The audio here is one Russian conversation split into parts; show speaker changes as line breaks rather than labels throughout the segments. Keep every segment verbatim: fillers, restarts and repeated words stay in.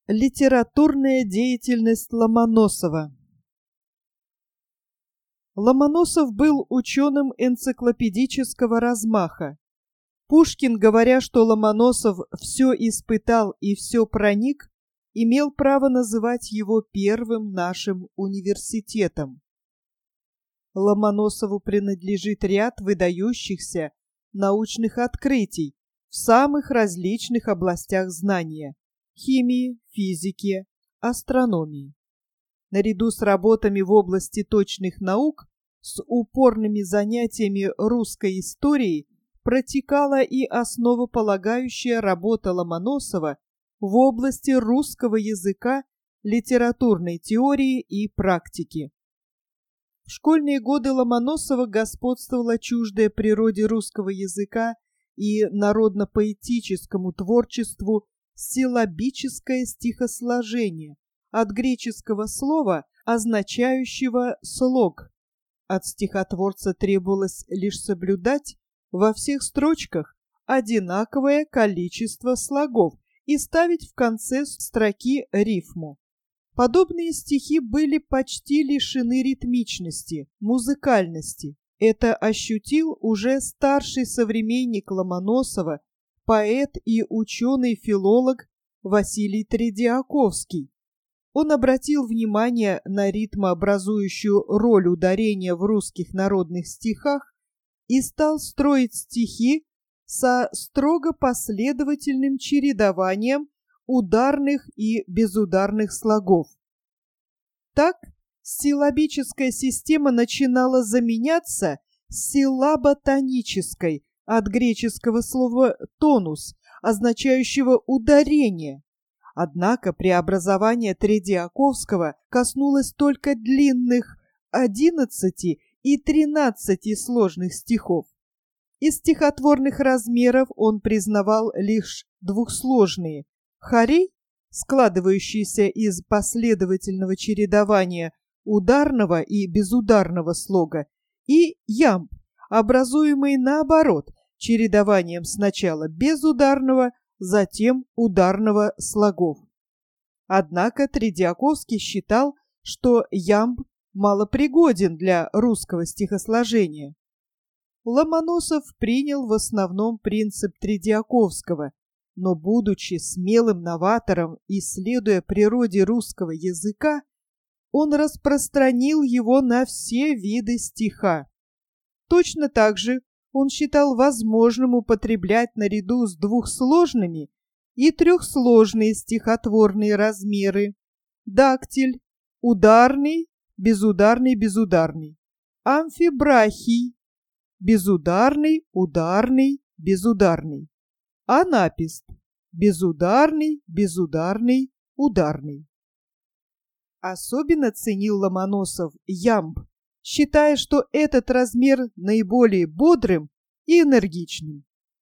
Литературная деятельность Ломоносова. Ломоносов был ученым энциклопедического размаха. Пушкин, говоря, что Ломоносов все испытал и все проник, имел право называть его первым нашим университетом. Ломоносову принадлежит ряд выдающихся научных открытий в самых различных областях знания – химии, физики, астрономии. Наряду с работами в области точных наук, с упорными занятиями русской историей протекала и основополагающая работа Ломоносова в области русского языка, литературной теории и практики. В школьные годы Ломоносова господствовала чуждая природе русского языка и народно-поэтическому творчеству силлабическое стихосложение, от греческого слова, означающего «слог». От стихотворца требовалось лишь соблюдать во всех строчках одинаковое количество слогов и ставить в конце строки рифму. Подобные стихи были почти лишены ритмичности, музыкальности. Это ощутил уже старший современник Ломоносова, поэт и ученый-филолог Василий Тредиаковский. Он обратил внимание на ритмообразующую роль ударения в русских народных стихах и стал строить стихи со строго последовательным чередованием ударных и безударных слогов. Так силлабическая система начинала заменяться силлаботонической от греческого слова «тонус», означающего «ударение». Однако преобразование Тредиаковского коснулось только длинных одиннадцати и тринадцати сложных стихов. Из стихотворных размеров он признавал лишь двухсложные хорей, складывающиеся из последовательного чередования ударного и безударного слога, и ямб, образуемый наоборот, чередованием сначала безударного, затем ударного слогов. Однако Тредиаковский считал, что ямб малопригоден для русского стихосложения. Ломоносов принял в основном принцип Тредиаковского, но, будучи смелым новатором и следуя природе русского языка, он распространил его на все виды стиха. Точно так же он считал возможным употреблять наряду с двухсложными и трехсложные стихотворные размеры: дактиль, ударный, безударный, безударный, амфибрахий, безударный, ударный, безударный, анапист, безударный, безударный, ударный. Особенно ценил Ломоносов ямб, считая, что этот размер наиболее бодрым и энергичным.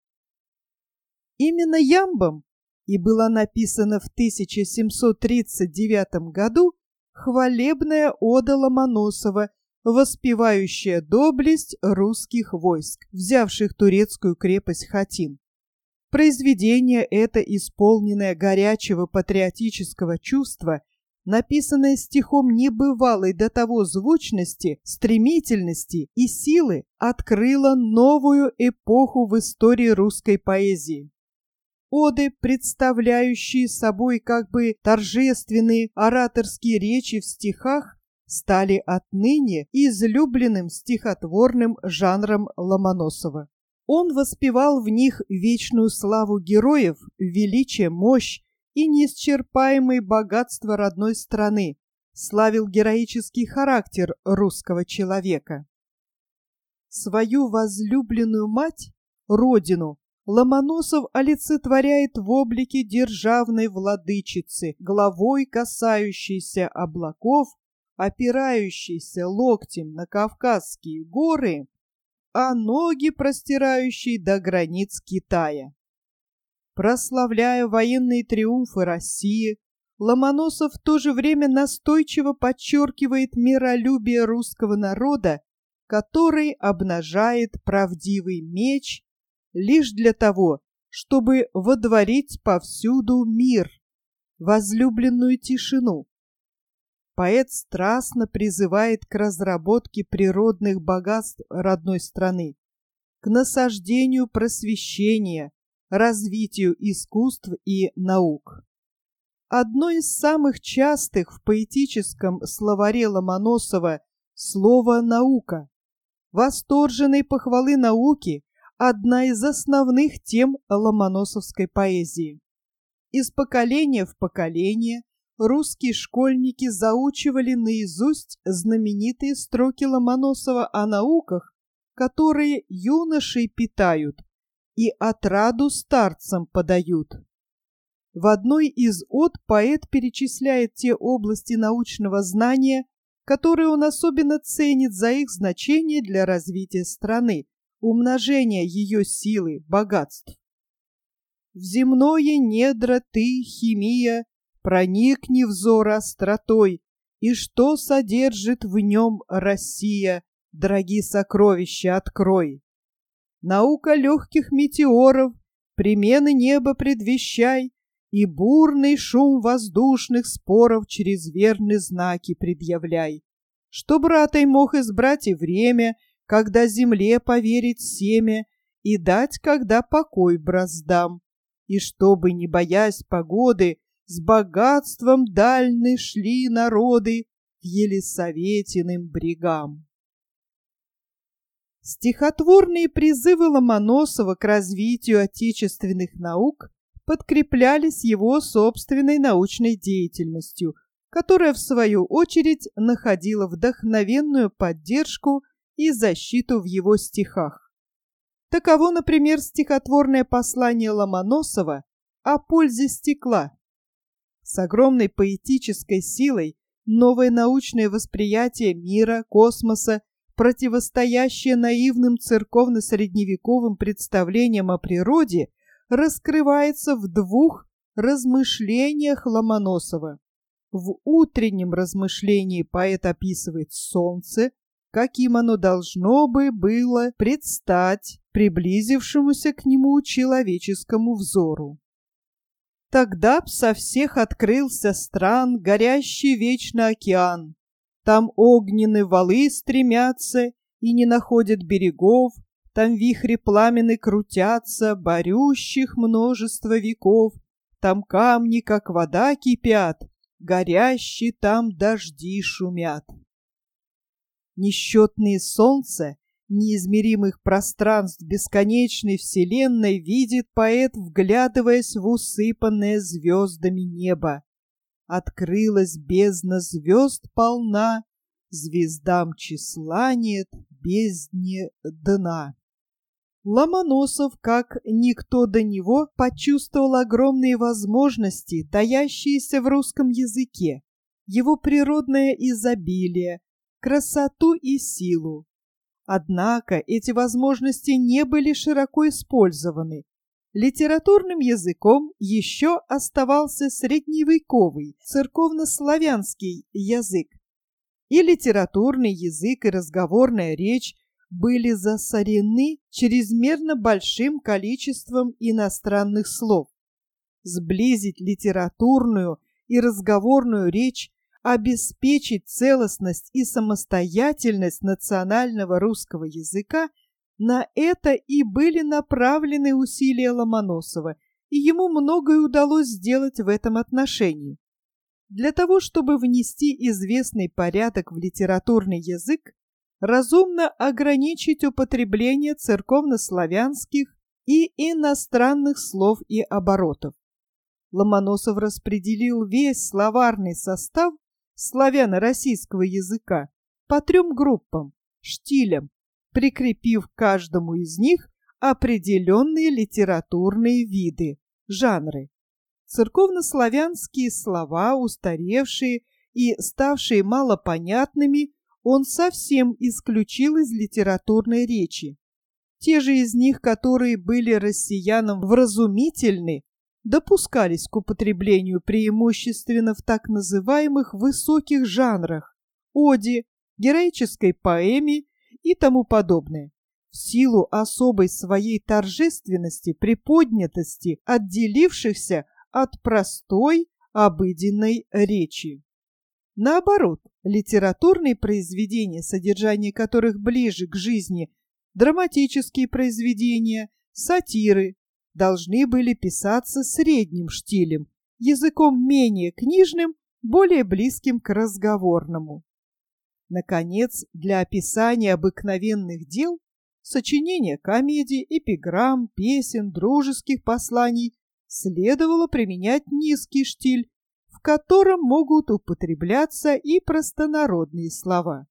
Именно ямбом и была написана в тысяча семьсот тридцать девятом году хвалебная ода Ломоносова, воспевающая доблесть русских войск, взявших турецкую крепость Хатин. Произведение это, исполненное горячего патриотического чувства, написанное стихом небывалой до того звучности, стремительности и силы, открыло новую эпоху в истории русской поэзии. Оды, представляющие собой как бы торжественные ораторские речи в стихах, стали отныне излюбленным стихотворным жанром Ломоносова. Он воспевал в них вечную славу героев, величие, мощь и неисчерпаемое богатство родной страны, славил героический характер русского человека. Свою возлюбленную мать, родину, Ломоносов олицетворяет в облике державной владычицы, головой касающейся облаков, опирающейся локтем на Кавказские горы, а ноги простирающей до границ Китая. Прославляя военные триумфы России, Ломоносов в то же время настойчиво подчеркивает миролюбие русского народа, который обнажает правдивый меч лишь для того, чтобы водворить повсюду мир. возлюбленную тишину. Поэт страстно призывает к разработке природных богатств родной страны, к насаждению просвещения, развитию искусств и наук. Одно из самых частых в поэтическом словаре Ломоносова слово «наука». Восторженной похвалы науки – одна из основных тем ломоносовской поэзии. Из поколения в поколение русские школьники заучивали наизусть знаменитые строки Ломоносова о науках, которые юношей питают и отраду старцам подают. В одной из од поэт перечисляет те области научного знания, которые он особенно ценит за их значение для развития страны, умножения ее силы, богатств. В земное недра ты, химия, проникни взор остротой, и что содержит в нем Россия, дорогие сокровища, открой. Наука легких метеоров, перемены неба предвещай, и бурный шум воздушных споров чрезмерные знаки предъявляй. Что братай мог избрать и время, когда земле поверить семя, и дать, когда покой браздам. И чтобы, не боясь погоды, с богатством дальны шли народы к Елисаветиным брегам. Стихотворные призывы Ломоносова к развитию отечественных наук подкреплялись его собственной научной деятельностью, которая, в свою очередь, находила вдохновенную поддержку и защиту в его стихах. Таково, например, стихотворное послание Ломоносова о пользе стекла. С огромной поэтической силой новое научное восприятие мира, космоса, противостоящее наивным церковно-средневековым представлениям о природе, раскрывается в двух размышлениях Ломоносова. В утреннем размышлении поэт описывает солнце, каким оно должно бы было предстать приблизившемуся к нему человеческому взору. Тогда б со всех открылся стран горящий вечно океан. Там огненные валы стремятся и не находят берегов, там вихри пламенны крутятся, борющих множество веков, там камни, как вода, кипят, горящие там дожди шумят. Несчетные солнца неизмеримых пространств бесконечной вселенной видит поэт, вглядываясь в усыпанное звездами небо. Открылась бездна звезд полна, звездам числа нет, бездне дна. Ломоносов, как никто до него, почувствовал огромные возможности, таящиеся в русском языке, его природное изобилие, красоту и силу. Однако эти возможности не были широко использованы. Литературным языком еще оставался средневековый, церковнославянский язык. И литературный язык, и разговорная речь были засорены чрезмерно большим количеством иностранных слов. Сблизить литературную и разговорную речь, обеспечить целостность и самостоятельность национального русского языка – на это и были направлены усилия Ломоносова, и ему многое удалось сделать в этом отношении. Для того, чтобы внести известный порядок в литературный язык, разумно ограничить употребление церковнославянских и иностранных слов и оборотов. Ломоносов распределил весь словарный состав славяно-российского языка по трем группам, штилям, прикрепив к каждому из них определенные литературные виды, жанры. Церковнославянские слова, устаревшие и ставшие малопонятными, он совсем исключил из литературной речи. Те же из них, которые были россиянам вразумительны, допускались к употреблению преимущественно в так называемых высоких жанрах – оде, героической поэме и тому подобное. В силу особой своей торжественности, приподнятости, отделившихся от простой, обыденной речи. Наоборот, литературные произведения, содержание которых ближе к жизни, драматические произведения, сатиры, должны были писаться средним штилем, языком менее книжным, более близким к разговорному. Наконец, для описания обыкновенных дел, сочинения комедий, эпиграмм, песен, дружеских посланий следовало применять низкий штиль, в котором могут употребляться и простонародные слова.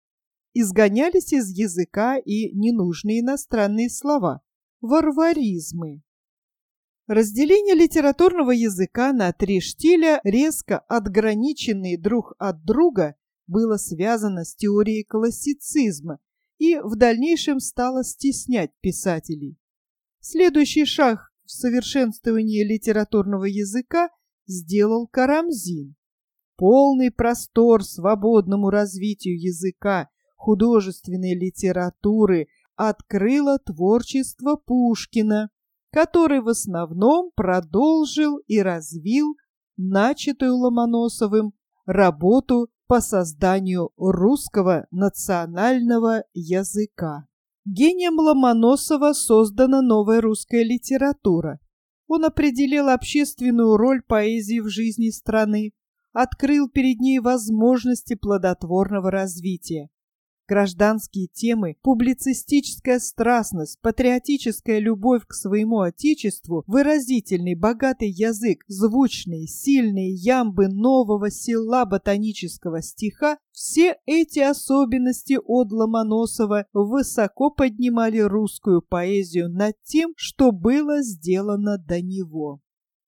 Изгонялись из языка и ненужные иностранные слова, варваризмы. Разделение литературного языка на три штиля, резко отграниченные друг от друга, было связано с теорией классицизма и в дальнейшем стало стеснять писателей. Следующий шаг в совершенствовании литературного языка сделал Карамзин. Полный простор свободному развитию языка, художественной литературы открыло творчество Пушкина, который в основном продолжил и развил начатую Ломоносовым работу по созданию русского национального языка. Гением Ломоносова создана новая русская литература. Он определил общественную роль поэзии в жизни страны, открыл перед ней возможности плодотворного развития. Гражданские темы, публицистическая страстность, патриотическая любовь к своему отечеству, выразительный, богатый язык, звучные, сильные ямбы нового села ботанического стиха – все эти особенности от Ломоносова высоко поднимали русскую поэзию над тем, что было сделано до него.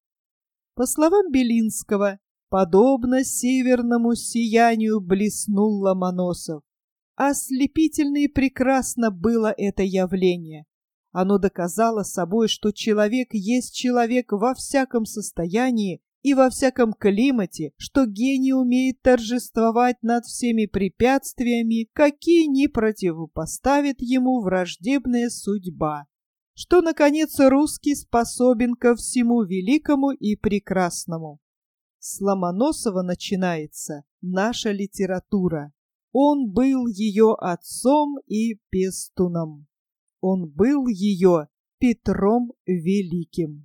По словам Белинского, подобно северному сиянию блеснул Ломоносов. Ослепительно и прекрасно было это явление. Оно доказало собой, что человек есть человек во всяком состоянии и во всяком климате, что гений умеет торжествовать над всеми препятствиями, какие ни противопоставит ему враждебная судьба, что, наконец, русский способен ко всему великому и прекрасному. С Ломоносова начинается наша литература. Он был ее отцом и пестуном. Он был ее Петром Великим.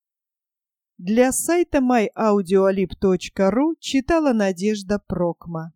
Для сайта май аудиолиб точка ру читала Надежда Прокма.